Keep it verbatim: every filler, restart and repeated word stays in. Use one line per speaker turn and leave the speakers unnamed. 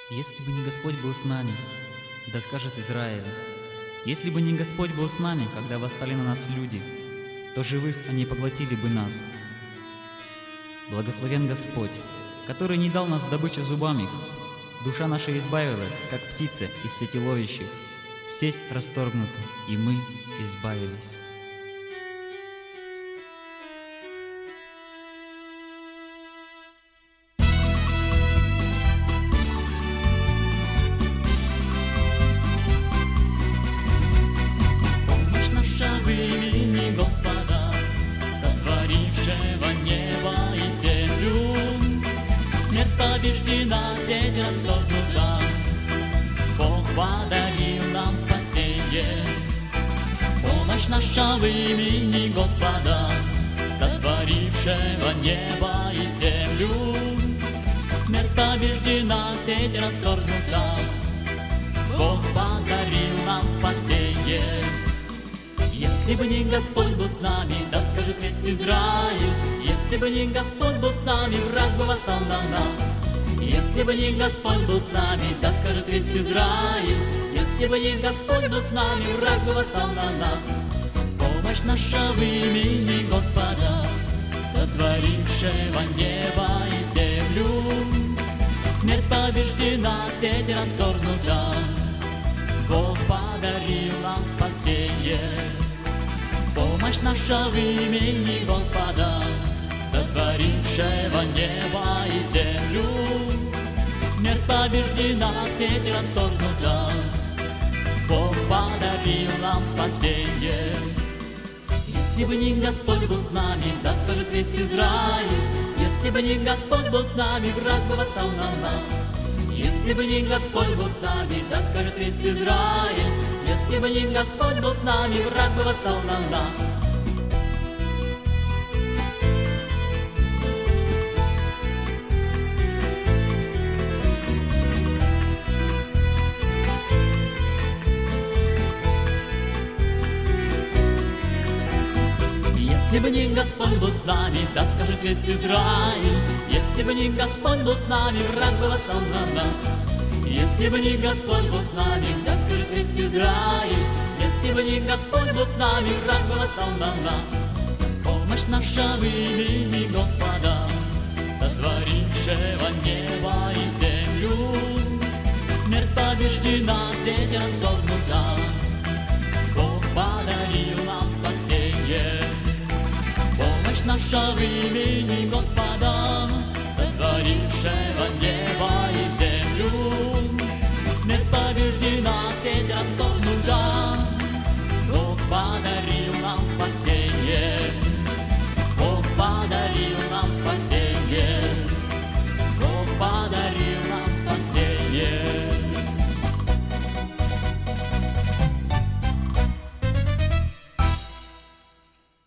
Если бы не Господь был с нами, да скажет Израиль, если бы не Господь был с нами, когда восстали на нас люди, то живых они поглотили бы нас. Благословен Господь, который не дал нас в добычу зубам их. Душа наша избавилась, как птица из сети ловящих. Сеть расторгнута, и мы избавились.
Помощь наша в имени Господа, сотворившего небо и землю. Смерть побеждена, сеть расторгнута, Бог подарил нам спасение. Помощь наша в имени Господа, сотворившего небо и землю. Смерть побеждена, сеть расторгнута, Бог подарил нам спасение. Если бы не Господь был с нами, да скажет весь Израиль. Если бы не Господь был с нами, враг бы восстал на нас. Если бы не Господь был с нами, да скажет весь Израиль. Если бы не Господь был с нами, враг бы восстал на нас. Помощь наша в имени Господа, сотворившего небо и землю. Смерть побеждена, сеть расторгнута, Бог подарил нам спасение. Помощь наша в имени Господа, сотворившего небо и землю. Смерть побеждена, сеть расторгнута, Бог подарил нам спасение. Если бы не Господь был с нами, да скажет весь Израиль. Если бы не Господь был с нами, враг бы восстал на нас. Если бы не Господь был с нами, да скажет весь Израиль. Если бы не Господь был с нами, враг бы восстал на нас. Если бы не Господь был с нами, да скажет весь Израиль. Если бы не Господь был с нами, враг бы восстал на нас. Если бы не Господь был с нами, да скажет весь Израиль. Если бы не Господь был с нами, враг бы восстал на нас. Помощь наша в имени Господа, сотворившего небо и землю. Смерть побеждена, сеть расторгнута, Бог подарил нам спасение. Помощь наша в имени Господа, сотворившего небо и землю. Смерть побеждена, сеть расторгнута,